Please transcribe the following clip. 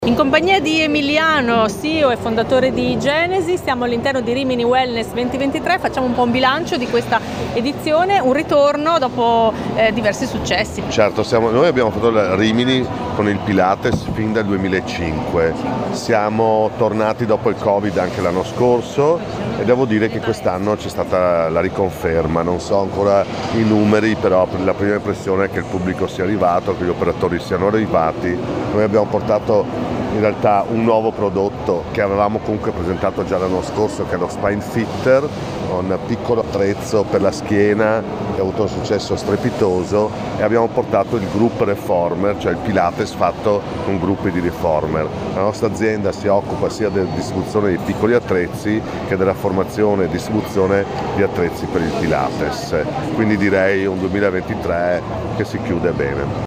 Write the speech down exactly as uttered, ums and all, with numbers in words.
In compagnia di Emiliano, C E O e fondatore di Genesi, siamo all'interno di Rimini Wellness duemilaventitré, facciamo un po' un bilancio di questa edizione, un ritorno dopo eh, diversi successi. Certo, siamo, noi abbiamo fatto la Rimini con il Pilates fin dal duemilacinque, siamo tornati dopo il Covid anche l'anno scorso e devo dire che quest'anno c'è stata la riconferma, non so ancora i numeri, però la prima impressione è che il pubblico sia arrivato, che gli operatori siano arrivati. Noi abbiamo portato in realtà un nuovo prodotto che avevamo comunque presentato già l'anno scorso, che è lo Spine Fitter, un piccolo attrezzo per la schiena che ha avuto un successo strepitoso, e abbiamo portato il Group Reformer, cioè il Pilates fatto con gruppi di reformer. La nostra azienda si occupa sia della distribuzione di piccoli attrezzi che della formazione e distribuzione di attrezzi per il Pilates, quindi direi un duemilaventitré che si chiude bene.